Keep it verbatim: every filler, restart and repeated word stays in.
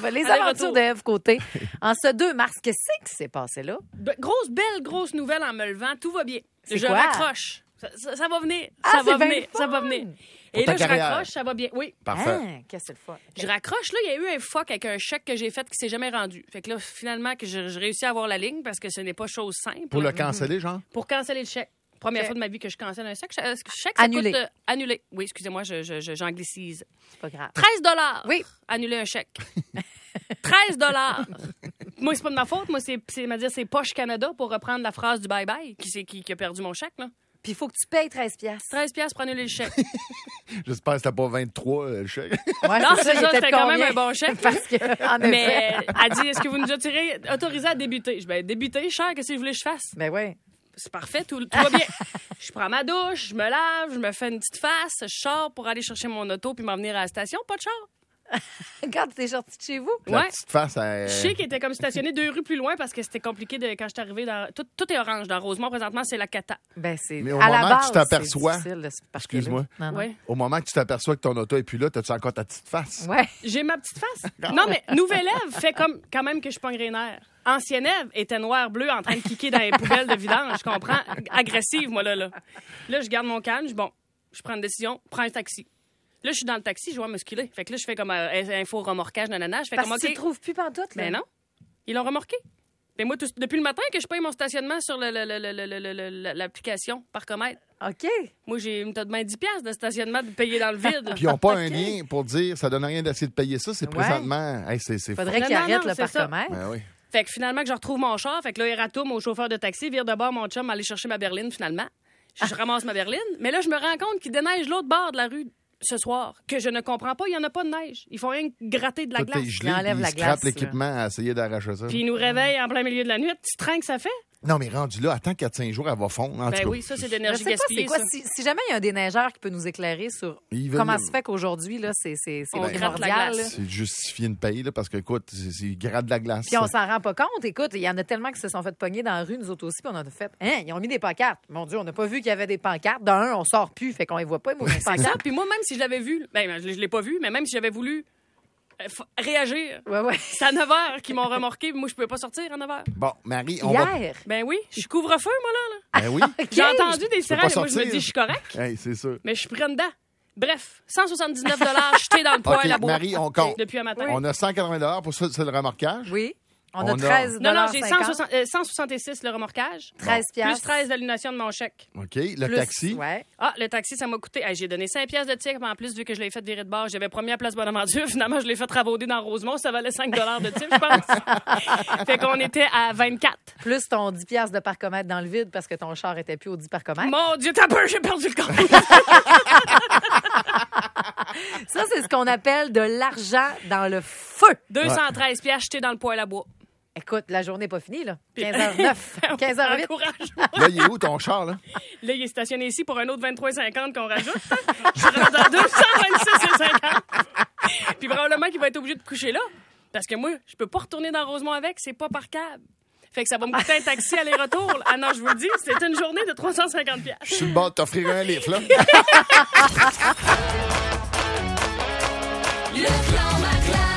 Les aventures de Ève Côté. En ce deux mars, qu'est-ce qui s'est passé là? Be- grosse, belle, grosse nouvelle en me levant. Tout va bien. C'est je quoi? raccroche. Ça, ça, ça va venir. Ah, ça c'est va bien venir. fun. Ça va venir. Pour Et ta là, je carrière. raccroche, ça va bien. Oui. Parfait. Ah, qu'est-ce que c'est le fun? Je raccroche, là, il y a eu un fuck avec un chèque que j'ai fait qui s'est jamais rendu. Fait que là, finalement, que je, je réussis à avoir la ligne parce que ce n'est pas chose simple. Pour le canceller, genre? Pour canceller le chèque. Première Ok. fois de ma vie que je cancelle un chèque. Chèque, chèque ça Annulé. coûte, euh, annulé. Oui, excusez-moi, je, je, je- j'anglicise. C'est pas grave. treize dollars. Oui. Annuler un chèque. treize dollars. Moi, c'est pas de ma faute. Moi, c'est, c'est, dire, c'est Poche Canada pour reprendre la phrase du bye-bye qui, c'est, qui, qui a perdu mon chèque, là. Puis il faut que tu payes treize piastres. treize piastres pour annuler le chèque. J'espère que c'était pas vingt-trois, euh, le chèque. Ouais, Non, c'est il ça, était c'était de quand même combien? un bon chèque. Parce que, en effet. Mais elle dit, est-ce que vous nous autoriserez autorisé à débuter? Je dis, ben, débuter, cher, qu'est-ce que vous voulez que je fasse? Ben oui. C'est parfait, tout, tout va bien. Je prends ma douche, je me lave, je me fais une petite face, je sors pour aller chercher mon auto puis m'en venir à la station. Pas de char. Quand tu es sorti de chez vous? La Ouais. petite face à... Je sais qu'il était comme stationné deux rues plus loin parce que c'était compliqué de, quand je suis arrivée dans... Tout, tout est orange dans Rosemont. Présentement, c'est la cata. Ben, c'est. Mais au à la moment que base, tu t'aperçois- c'est difficile de se parquer Excuse-moi. là. Non, non. Ouais. Au moment que tu t'aperçois que ton auto est plus là, t'as-tu encore ta petite face? Ouais. J'ai ma petite face. Non, mais nouvelle Ève fait comme quand même que je pogne les nerfs. Ancienne Ève était noire-bleue en train de kicker dans les poubelles de vidange, je comprends. Agressive, moi, là, là. Là, je garde mon calme, je bon, je prends une décision, prends un taxi. Là, je suis dans le taxi, je vois me skiller. Fait que là, je fais comme euh, info remorquage, nanana. Je fais Parce comme, que tu OK. ne trouves plus pantoute, là. Mais non. Ils l'ont remorqué. Mais moi, tout- depuis le matin que je paye mon stationnement sur le- le- le- le- le- le- le- l'application Parcomètre, OK. moi, j'ai une de main dix piastres de stationnement de payer dans le vide. Puis ils n'ont pas un lien pour dire ça donne rien d'essayer de payer ça. C'est Ouais. présentement. Hey, c'est c'est fou. Faudrait Non, qu'il non, arrête non, le c'est ça. parcomètre. Ben oui. Fait que finalement, que je retrouve mon char. Fait que là, il ratourne au chauffeur de taxi, vire de bord mon chum, aller chercher ma berline, finalement. Je ramasse ma berline. Mais là, je me rends compte qu'il déneige l'autre bord de la rue ce soir, que je ne comprends pas. Il n'y en a pas de neige. Ils font rien que gratter de la Tout glace. est gelé, Il enlève puis la ils scrapent glace, l'équipement à essayer d'arracher ça. Puis ils nous réveillent en plein milieu de la nuit. Tu train que ça fait? Non, mais rendu là, attends quatre cinq jours, elle va fondre. En tout Ben cas. oui, ça, c'est Je d'énergie sais pas, c'est gaspillée. quoi? ça. Si, si jamais il y a un déneigeur qui peut nous éclairer sur Ils veulent- comment se fait qu'aujourd'hui, là, c'est, c'est, c'est On gratte la primordial. glace. là. C'est de justifier une paye, là, parce que, écoute, c'est c'est- ils grattent de la glace. Puis on s'en rend pas compte. Écoute, il y en a tellement qui se sont fait pogner dans la rue, nous autres aussi, puis on a fait. Hein, ils ont mis des pancartes. Mon Dieu, on n'a pas vu qu'il y avait des pancartes. D'un, on sort plus, fait qu'on les voit pas, les maudits C'est ça. pancartes. Puis moi, même si je l'avais vu, ben, je, je l'ai pas vu, mais même si j'avais voulu euh, f- réagir, Ouais, ouais. c'est à neuf heures qu'ils m'ont remorqué. Moi, je pouvais pas sortir à neuf heures. Bon, Marie, on va... Hier. Ben oui, je suis couvre-feu, moi, là. là. Ben oui. J'ai entendu des peux sirènes, pas et moi, je me sortir. dis, je suis correct, Hey, c'est sûr. mais je suis pris dedans. Bref, cent soixante-dix-neuf dollars jetés dans le poêle OK, à bois. Marie, on compte. Depuis un matin. On a cent quatre-vingts pour ça, c'est le remorquage. Oui. On, On a a- treize Non, non, dollars j'ai cinquante. cent soixante, euh, cent soixante-six le remorquage. treize Plus piastres. treize l'annulation de mon chèque. OK, le Plus- taxi. Ouais. Ah, le taxi, ça m'a coûté. Hey, j'ai donné cinq piastres de ticket en plus, vu que je l'ai fait virer de bord. J'avais promis à Place Bonaventure. Finalement, je l'ai fait ravauder dans Rosemont. Ça valait cinq dollars de type, je pense. Fait qu'on était à vingt-quatre. Plus ton dix piastres de parcomètre dans le vide parce que ton char était plus au dix parcomètres. Mon Dieu, t'as peur, j'ai perdu le compte. Ça, c'est ce qu'on appelle de l'argent dans le feu. deux cent treize piastres jetés dans le poêle à bois. Écoute, la journée n'est pas finie, là. quinze heures neuf, quinze heures huit. Encouragement. Là, il est où ton char, là? Là, il est stationné ici pour un autre vingt-trois cinquante qu'on rajoute. Je suis rendu à deux cent vingt-six cinquante. Puis probablement qu'il va être obligé de coucher là. Parce que moi, je peux pas retourner dans Rosemont avec, c'est pas par câble. Fait que ça va me coûter un taxi aller-retour. Ah non, je vous le dis, c'est une journée de trois cent cinquante piastres. Je suis sur le bord de t'offrir un livre, là. Le clan Maclin.